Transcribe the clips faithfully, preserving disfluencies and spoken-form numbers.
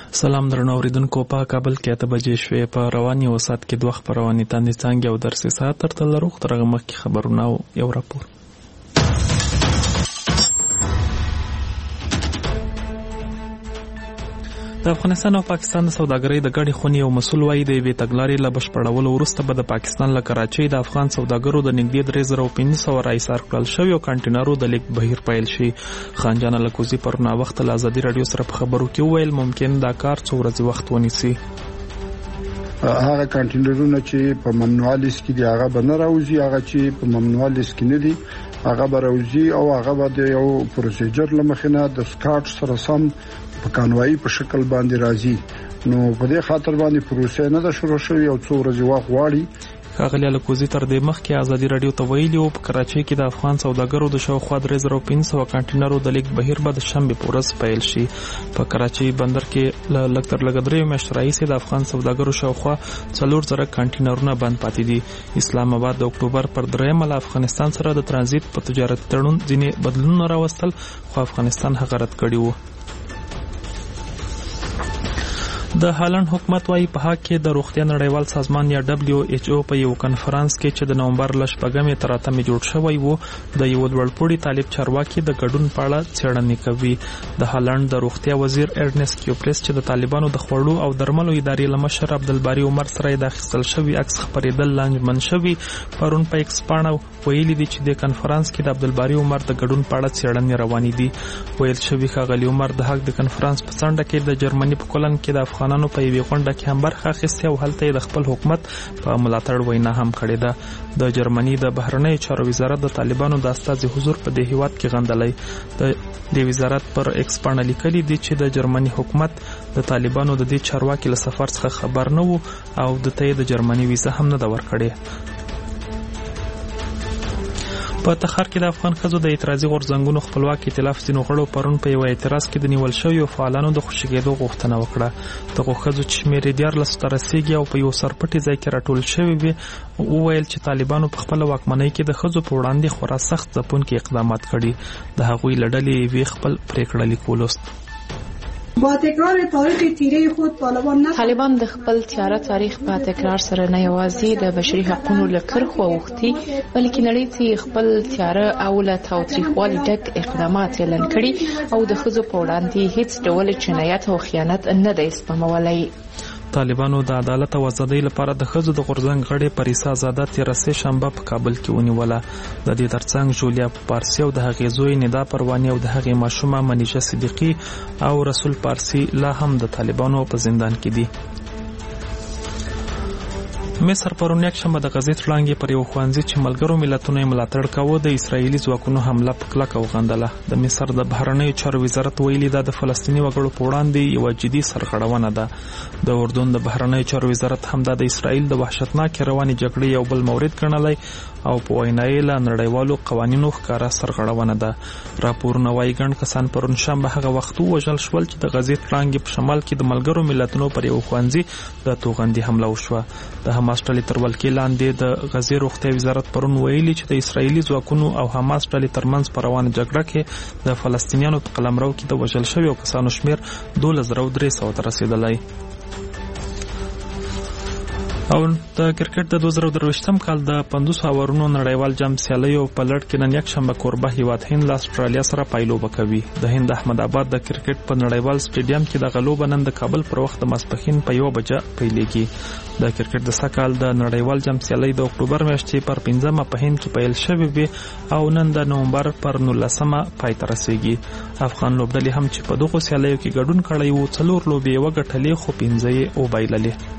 سلام درنو اوریدونکو، په کابل کې اته بجې شوې. په رواني وسات کې دوه خبرونه تاندې څنګه او درسي ساعت تر تل روغ ترغه مخکې خبرونه او یو راپور. د افغانستان او پاکستان د سوداګرۍ د ګډې خونې یو مسؤل وایي د یوې تګلارې له بشپړولو وروسته به د پاکستان له کراچۍ د افغان سوداګرو د نږدې درې زره پنځه سوه راایسار کړل شویو کانټینرو د لیږد بهیر پیل شي. خان جان الکوزي پرون وخت له ازادي راډیو سره په خبرو کې وویل ممکن دا کار څو ورځې وخت ونیسي. هغه کانټینرونه چې په ممنوع لیست کې دي هغه به نه راوځي، هغه چې په ممنوع لیست کې نه دي هغه به راوځي او هغه به د یو پروسیجر له مخې نه د سکاټ سره سم په قانوني په شکل باندې راځي. نو په دې خاطر باندې پروسه نه ده شروع شوې او څو ورځې وخت غواړي. ښاغلي الکوزي تر دې مخکې ازادي راډیو ته ویلي وو په کراچۍ کې د افغان سوداګرو د شاوخوا درې زره پنځه سوه کانټینرو د لیږد بهیر به د شنبې په ورځ پیل شي. په کراچۍ بندر کې له لږ تر لږه درې میاشتې راهیسې د افغان سوداګرو شاوخوا څلور زره کانټینرونه بند پاتې دي. اسلام آباد د اکتوبر پر دریمه له افغانستان سره د ترانزیت په تجارتي تړون ځینې بدلونونه راوستل، خو افغانستان هغه رد کړي وو. د هالند حکومت وايي په هغه کې د روغتیا نړیوال سازمان یا دبليو ایچ او په یو کنفرانس کې چې د نومبر ل شپږمې تر اتمې جوړ شوی وو د یو لوړپوړي طالب چارواکي د ګډون په اړه څېړنې کوي. د هالند د روغتیا وزیر ارنست کیوپریس چې د طالبانو د خوړو او درملو ادارې له مشر عبدالباري عمر سره د اخیستل شوی عکس خپرېدل لانجمن شوی پرون په ایکس پاڼه ویلي دي چې د کنفرانس کې د عبدالباري عمر د ګډون په اړه څېړنې روانې دي. ویل شوی ښاغلي عمر د حق د کنفرانس په څنډه کې د جرمني په کولن کې د افغانانو په یوې غونډه کې هم برخه اخیستې او هلته یې د خپل حکومت په ملاتړ وینا هم کړې ده. د جرمني د بهرنیو چارو وزارت د طالبانو د استازي حضور په دې هیواد کې غندلی. د دې وزارت پر ایکس پاڼه لیکلي دي چې د جرمني حکومت د طالبانو د دې چارواکي له سفر څخه خبر نه وو او د ته د جرمني ویزه هم نه ده ورکړې. په تخار کې د افغان ښځو د اعتراضي غورځنګونو خپلواک ائتلاف ځینو غړو پرون په یو اعتراض کې د نیول شویو فعالانو د خوشي کېدو غوښتنه وکړه. دغو ښځو چې شمېر یې دیارلسو ته رسیږي او په یو سرپټي ځای کې راټول شوي وي وویل چې طالبانو په خپله واکمنۍ کې د ښځو په وړاندې خورا سخت ځپونکي اقدامات کړي. د هغوی له ډلې یوې خپل پرېکړه لیک ولوست. با تکرار تاریخ تیره خود طالبان نه طالبان د خپل تیاره تاریخ په تکرار سره نه یوازې د بشري حقوقو له کرښو اوښتي بلکې نړۍ ته خپل تیاره او له تاوتریخوالي ډک اقدامات اعلان کړي او د ښځو په وړاندې هیڅ ډول جنایت او خیانت نه دی سپمولی. طالبانو د عدالت او ازادۍ لپاره د ښځو د غورځنګ غړې پریسا زاده تېره سه شنبه په کابل کې ونیوله. د دې ترڅنګ جولیا پارسي او د هغې زوی ندا پرواني او د هغې ماشومه منیشه صدیقي او رسول پارسي لا هم د طالبانو په زندان کې دي. مصر پرون یکشنبه د غزې تړانګې پر یو ښوونځي چې ملګرو ملتونو یې ملاتړ کاوه د اسرایلي ځواکونو حمله په کلکه وغندله. د مصر د بهرنیو چارو وزارت ویلي دا د فلسطیني وګړو په وړاندې یوه جدي سرغړونه ده. د اردن د بهرنیو چارو وزارت هم دا د اسرایل د وحشتناکې روانې جګړې یو بل مورد ګڼلی او په وینا یې له نړیوالو قوانینو ښکاره سرغړونه ده. راپورونه وایي ګڼ کسان پرون شنبه هغه وخت ووژل شول چې د غزې تړانګې په شمال کې د ملګرو ملتونو پر یو ښوونځي د توغندي حمله وشوه. د حماس ډلې تر ولکې لاندې د غزې روغتیا وزارت پرون ویلي چې د اسرایلي ځواکونو او حماس ډلې ترمنځ په روانه جګړه کې د فلسطینیانو په قلمرو کې د وژل شویو کسانو شمېر دولس زره درې سوه ته رسېدلی. او د کرکټ د دوه زره درویشتم کال د پنځوسو اورونو نړیوال جام سیالیو په لړ کې نن یکشنبه کوربه هیواد هند له اسټرالیا سره پایلوبه کوي. د هند احمد آباد د کرکټ په نړیوال سټیډیم کې د غلوبه نن د کابل پر وخت د ماسپښین په یوه بجه پیلېږي. د کرکټ د سږ د نړیوال جام سیالۍ د اکتوبر میاشتې پر پنځمه په هند کې پیل شوې وي او نن د نومبر پر نولسمه پای ته رسېږي. افغان لوبډلې هم چې په دغو سیالیو کې ګډون کړی وو څلور لوبې یې وګټلې خو پنځه یې وبایللې.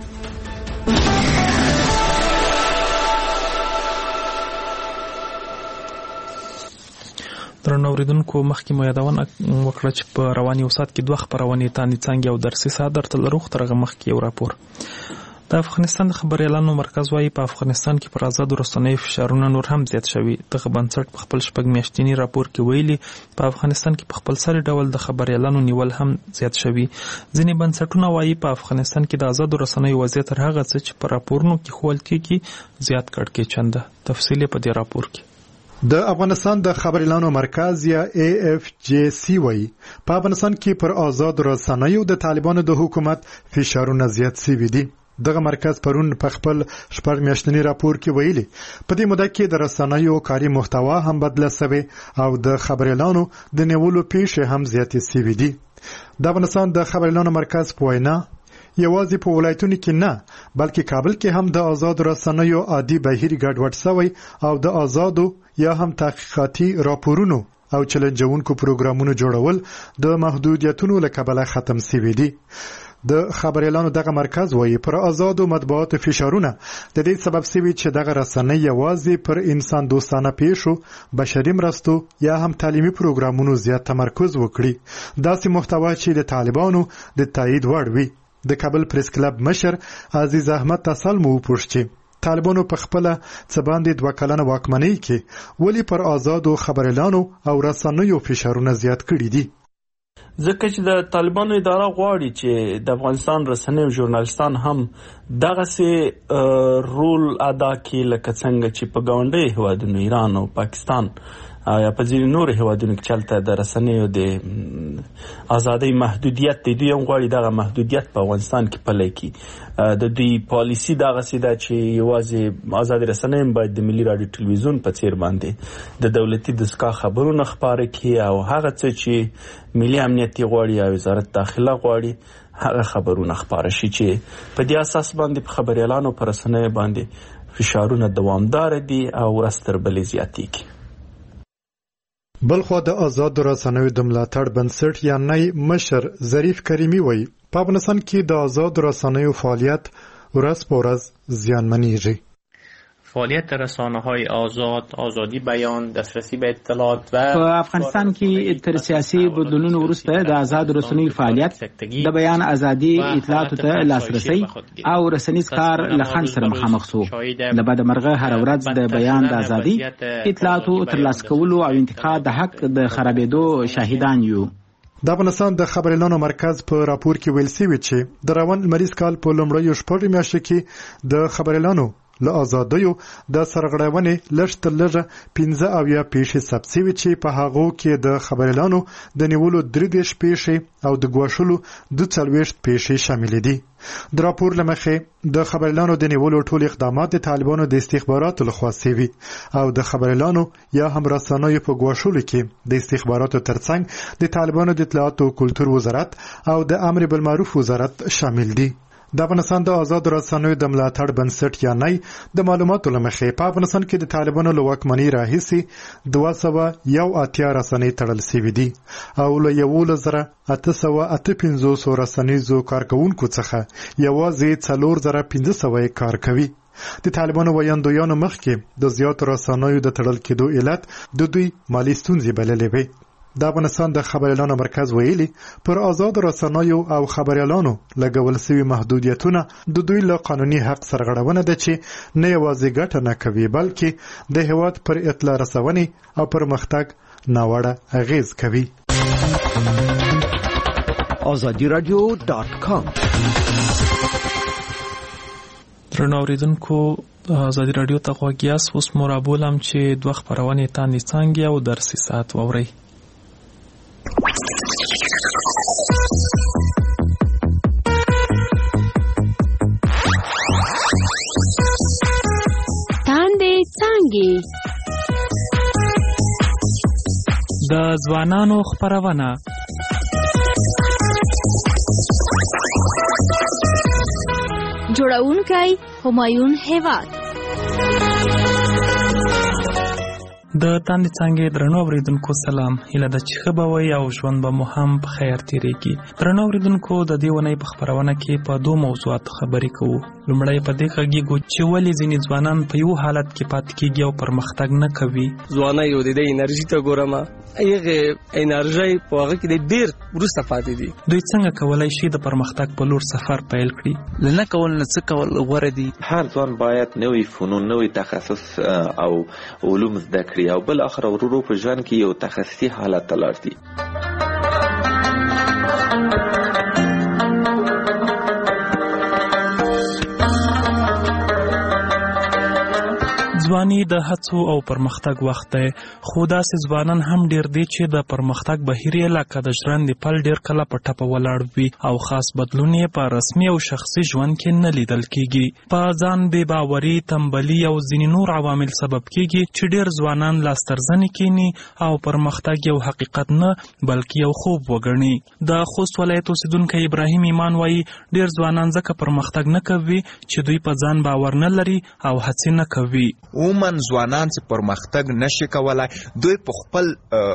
درنو اوریدونکو، مخکې مو یادونه وکړه چې په رواني وسات کې دوه خپرونې تاندې څانګې او درسي ساعت درته لرو. خو تر هغه مخکې یو راپور. د افغانستان د خبریالانو مرکز وايي په افغانستان کې پر آزادو رسنیو فشارونه نور هم زیات شوي. دغه بنسټ په خپل شپږ میاشتني راپور کې ویلي په افغانستان کې په خپل سري ډول د خبریالانو نیول هم زیات شوي. ځینې بنسټونه وايي په افغانستان کې د آزادو رسنیو وضعیت تر هغه څه چې په راپورونو کې ښوول کېږي زیات کړکېچن ده. تفصیل په دې راپور کې. د افغانستان د خبريالانو مرکز یا ای اف جی سی وای په افغانستان کې پر آزاد رسنیو د طالبانو د حکومت فشارونه زیات شوي دي. دغه مرکز پرون په خپل شپږ میاشتنی راپور کې ویلي په دې موده کې د رسنیو کاري محتوا هم بدله شوې او د خبريالانو د نیولو پیښې هم زیاتې شوې دي. د افغانستان د خبريالانو مرکز په وینا یوازې په ولایتونو کې نه بلکې کابل کې هم د آزاد رسنیو عادي بهیر ګډوډ شوی او د آزادو یا هم تحقیقاتي راپورونو او چیلنجونکو پروګرامونو جوړول د محدودیتونو له کبله ختم شوي دي. د خبريالانو دغه مرکز وایي پر آزادو مطبوعاتو فشارونه د دې سبب شوي چې دغه رسنۍ یوازې پر انسان دوستانه پیښو بشري مرستو یا هم تعلیمي پروګرامونو زیات تمرکز وکړي. داسې محتوا چې د طالبانو د تایید وړ وي. د کابل پریس کلب مشر عزیز احمد تسل مو پوښتنه طالبانو په خپل څه باندې دوه کلنه واکمنۍ کې ولی پر آزادو خبريالانو او رسنیو فشارونه زیات کړي دي. ځکه چې د طالبانو اداره غواړي چې د افغانستان رسنیو ژورنالستان هم دغه سي رول ادا کړي لکه څنګه چې په ګاونډي هیوادونو ایران او پاکستان یا په ځینو نورو هیوادونو کې چلته د رسنیو د ازادۍ محدودیت دی. دوی هم غواړي دغه محدودیت په افغانستان کې پلی کړي. د دوی پالیسي دغسې ده چې یوازې ازادې رسنۍ هم باید د ملي راډیو ټلویزیون په څیر باندې د دولتي دستګاه خبرونه خپاره کړي او هغه څه چې ملي امنیت یې غواړي او وزارت داخله غواړي هغه خبرونه خپاره شي چې په دې اساس باندې په خبريالانو پر رسنیو باندې فشارونه دوامدار دي او ورځ تر بلې زیاتېږي. بلخوا د آزاد رسنیو د ملاتړ بنسټ یعنی مشر ظریف کریمی وایي په افغانستان کې د آزاد رسنیو فعالیت ورځ په ورځ زیانمنېږي. فعالیت رسانه‌های آزاد، آزادی بیان، دسترسی به اطلاعات و په افغانستان کې تر سیاسي بدلونونو وروسته د آزاد رسنیو فعالیت د بیان ازادي، اطلاعاتو ته لاسرسي او رسنیز کار له خنډ سره مخامخ شو. د بده مرغه هر ورځ د بیان د ازادي، اطلاعاتو ترلاسه کولو او انتقاد د حق د خرابېدو شاهدان یو. د افغانستان د خبريالانو مرکز په راپور کې ویل شوی چې د روان لمریز کال په لومړیو شپږو میاشتو کې د خبريالانو له آزادیو د سرغړونې لږ تر لږه پنځه اویا پیښې ثبت شوي چې په هغو کې د خبريالانو د نیولو درې دېرش پیښې او د ګواښلو دوه څلوېښت پیښې شاملې دي. د راپور له مخې د خبريالانو د نیولو ټول اقدامات د طالبانو د استخباراتو لخوا شوي او د خبريالانو یا هم رسنیو په ګواښلو کې د استخباراتو ترڅنګ د طالبانو د اطلاعاتو او کلتور وزارت او د امر بالمعروف وزارت شامل دي. د افغانستان د آزاد رسنیو د ملاتړ بنسټ یعنی د معلوماتو له مخې په افغانستان کې د طالبانو له واکمنۍ راهیسې دوه سوه یو اتیا رسنۍ تړل شوي دي او له یولس زره اته سوه اته پنځوس رسنیزو کارکوونکو څخه یوازې څلور زره پنځه سوه یې کار کوي. د طالبانو ویاندویانو مخکې د زیاتو رسنیو د تړل کېدو علت د دوی مالي ستونزې بللې وې. د افغانستان د خبريالانو مرکز ویلي پر آزاد رسنیو او خبريالانو لګول شوي محدودیتونه د دوی له قانوني حق سرغړونه ده چې نه یوازې ګټه نه کوي بلکې د هیواد پر اطلاع رسونې او پرمختګ ناوړه اغیز کوي. آزادی رادیو ډاټ کام درنو اوریدونکو آزادی رادیو ته غوږ یاست. اوس مو رابولم چې دوه خپرونې تاندې څانګې او درسي ساعت واورئ. تاندې څانګې د ځوانانو خپرونه جوړونکی همایون هیواد. د تاندې څانګې درنو اوریدونکو سلام. هیله ده چې ښه به وئ او ژوند به مو هم په خیر تېرېږي. درنو اوریدونکو د دې اونۍ په خپرونه کې په دوه موضوعاتو خبرې کوو. لومړی په دې غږیږو چې ولې ځینې ځوانان په یو حالت کې پاتې کېږي او پرمختګ نه کوي. ځوانۍ یو د دې انرژي ته ګورم، هغه انرژي په هغه کې ډېر وروسته پاتې دي. دوی څنګه کولی شي د پرمختګ په لور سفر پیل کړي؟ له نه کول نه څه کول غوره دي. هر ځوان باید نوې فنون، نوې تخصص او علوم زده کړي او بل اخر ورورو په ژوند کې یو تخصصي حالت ته لاړ شي. ځواني د هڅو او پرمختګ وخت دی، خو داسې ځوانان هم ډیر دي چې د پرمختګ بهیر یې لکه د ژرندې پل ډیر کله په ټپه ولاړ وي او خاص بدلون یې په رسمي او شخصي ژوند کې نه لیدل کیږي. په ځان بې باوري، تنبلي او ځینې نور عوامل سبب کیږي چې ډیر ځوانان لاسترزنې کینی او پرمختګ یو حقیقت نه بلکې یو خوب وګڼي. د خوست ولایت اوسیدونکی ابراهیم ایمان وایي ډیر ځوانان ځکه پرمختګ نه کوي چې دوی په ځان باور نه لري او هڅې نه کوي. عموما ځوانان چې پرمختګ نشي کولای دوی په خپل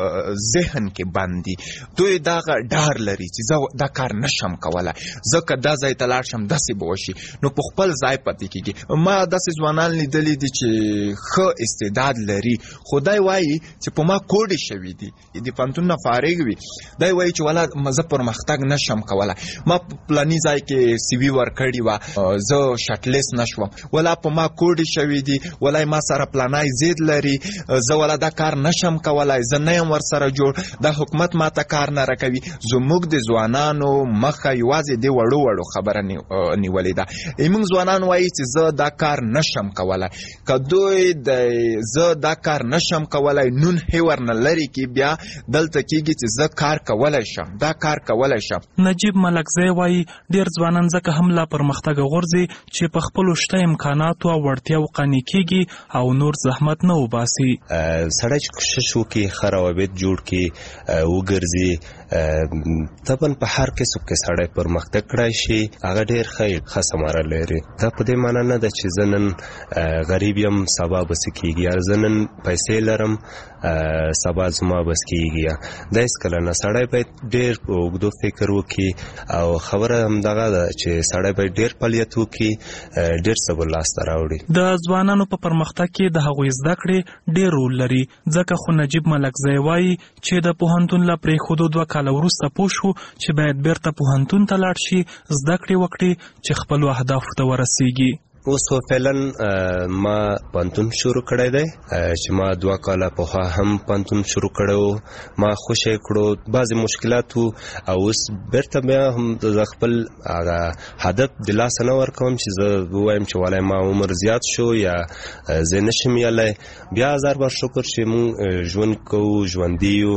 ذهن کې باندې دوی دا ډار لري چې زه دا کار نشم کولای، ځکه دا ځای ته لاړ شم داسې به وشي، نو په خپل ځای پاتې کېږي. ما داسې ځوانان لیدلي دي چې ښه استعداد لري خو دی وایي چې په ما کوډې شوي دي، د پوهنتون نه فارغ وي، دی وایي چې والا زه پرمختګ نشم کولای، ما په پلاني ځای کې سی وي ورکړې وه زه شاټلیست نشوم، والا په ما کوډې شوي دي، والا ما سره پلانای زید لري، زه والا دا کار نشم کولای، زه نه یم ورسره جوړ، دا حکومت ما ته کار نه راکوي. زموږ د ځوانانو مخه یوازې د وړو وړو خبره نیولې ده. موږ ځوانان وایي چې زه دا کار نشم کولای، که دوی د زه دا کار نشم کولای نون هیور نه لري کې بیا دلته کېږي چې زه کار کولی شم، دا کار کولی شم. نجیب ملکزی وایي ډیر ځوانان ځکه هم لا پرمختګ غورځي چې په خپلو شته امکاناتو او وړتیاو قانع کېږي او نور زحمت نه وباسي. سړی چې کوشش وکړي ښه روابط جوړ کړي وګرځي، طبعا په هر کسب کې سړی پرمختګ کړی شي هغه ډېر ښه ښه ثمره لري. دا په دې معنی نه ده چې زه نن غریب یم سبا به څه کېږي، یا زه نن پیسې لرم سبا زما بس کېږي، دا هېڅکله نه. سړی باید ډېر په اوږدو فکر وکړي او خبره همدغه ده چې سړی باید ډېر فعالیت وکړي، ډېر څه به لاسته راوړي. د ځوانانو په پرمختګ کې د هغوی زده کړې ډېر رول لري، ځکه خو نجیب ملکزی وایي چې د پوهنتون له پرېښودو دوه کاله وروسته پوه شو چې باید بیرته پوهنتون ته لاړ شي، زده کړې وکړي چې خپلو اهدافو ته ورسیږي. اوس فعلا ما پوهنتون شروع کړی دی چې ما دوه کاله پخوا هم پوهنتون شروع کړی، ما خوشی کړو، بعضې مشکلات وو او اوس بیرته بیا هم د خپل هغه هدف د لاسه نه ورکوم چې زه ووایم چې والای ما عمر زیات شو یا زه نشم یلی. بیا هزار بار شکر چې مونږ ژوند کوو، ژوندي یو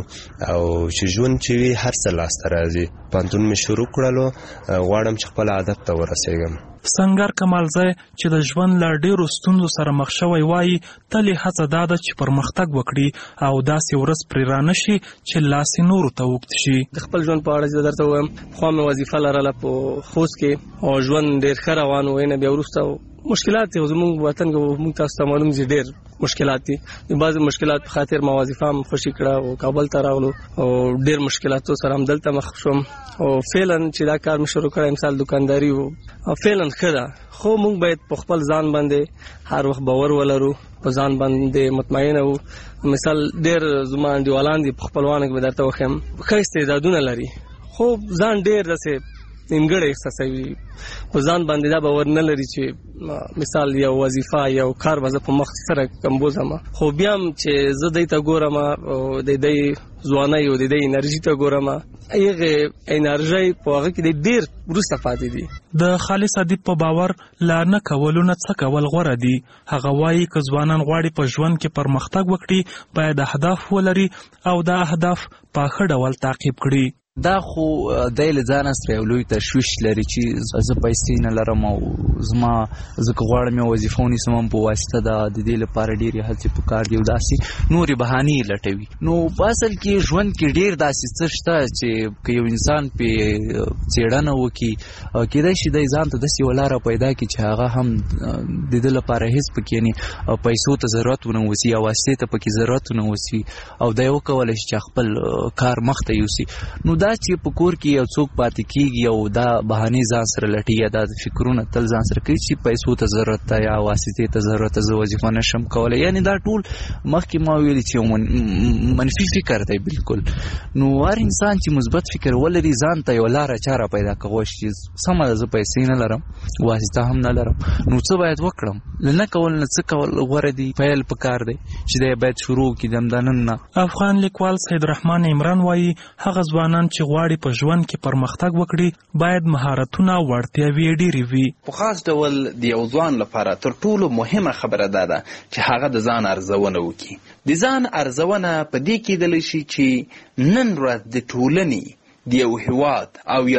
او چې ژوند چې وي هر څه لاسته راځي. پوهنتون مې شروع کړلو، غواړم چې خپل هدف ته ورسېږم. سنگر کمالزی چې د ژوند له ډېرو ستونزو سره مخ شوی وایي تل یې هڅه دا ده چې پرمختګ وکړي او داسې ورځ پرې رانشي چې لاس یې نورو ته اوږد شي. د خپل ژوند په اړه زه درته ووایم، پخوا مې وظیفه لرله په خوست کې او ژوند ډېر ښه روان و، نه بیا وروسته مشکلات دي. زموږ وطن کې موږ تاسو ته معلوم دي ډېر مشکلات دي، بعضې مشکلات په خاطر ما وظیفه هم خوشي کړه او کابل ته راغلو او ډېر مشکلاتو سره هم دلته مخ شوم او فعلا چې دا کار مې شروع کړی مثال دکانداري و فعلا ښه ده، خو موږ باید په خپل ځان باندې هر وخت باور ولرو، په ځان باندې مطمئنه وو. مثال ډېر زما انډیوالان دي په خپلوانو کې به درته وښیم ښه استعدادونه لري، خو ځان ډېر داسې نیمګړی احساسوي، په ځان باندې دا باور نه لري چې مثال یو وظیفه یو کار به زه په مخ سره کمبوزم. خو بیا هم چې زه دی ته ګورم او د دی ځوانۍ او د دی انرژي ته ګورم، هغې انرژۍ په هغه کې ډېر وروسته پاتې دي. د خالص ادیب په باور لا نه کولو نه څه کول غوره دي. هغه وایي که ځوانان غواړي په ژوند کې پرمختګ وکړي باید اهداف ولري او دا اهداف په ښه ډول تعقیب کړي. دا خو دی له ځانه سره یو لوی تشویش لري چې زه پیسې نه لرم او زما زه که غواړم یو وظیفه ونیسم هم په واسطه د د دې لپاره ډېرې هڅې پکار دي او داسې نورې بهانې یې لټوي. نو په اصل کې ژوند کې ډېر داسې څه شته چې که یو انسان پې څېړنه وکړي کېدای شي دی ځان ته داسې یوه لاره پیدا کړي چې هغه هم د ده لپاره هېڅ پکې یعنې پیسو ته ضرورت ونه اوسي یا واسطې ته پکې ضرورت ونه اوسي او دی وکولی شي چې خپل کار مخ ته یوسي. نو دا چې په کور کې یو څوک پاتې کېږي او دا بهانې ځان سره لټي یا دا فکرونه تل ځان سره کوي چې پیسو ته ضرورت ده یا واسطې ته ضرورت ده، زه وظیفه نشم کولی، یعنې دا ټول مخکې ما ویلي چې یو منفي فکر دی بالکل. نو هر انسان چې مثبت فکر ولري ځان ته یو لاره چاره پیدا کولی شي چې سمه ده زه پیسې نه لرم واسطه هم نه لرم، نو څه باید وکړم؟ له نه کول نه څه کول غوره دي، پیل پکار دی چې دی باید شروع کړي د همدا نن نه. افغان لیکوال سید رحمان عمران وایي هغه ځوانان چې چې غواړي په ژوند کې پرمختګ وکړي باید مهارتونه او وړتیاوې ډېرې وي. په خاص ډول د یو ځوان لپاره تر ټولو مهمه خبره دا ده چې هغه د ځان ارزونه وکړي. د ځان ارزونه په دې کېدلی شي چې نن ورځ د ټولنې د یو هېواد او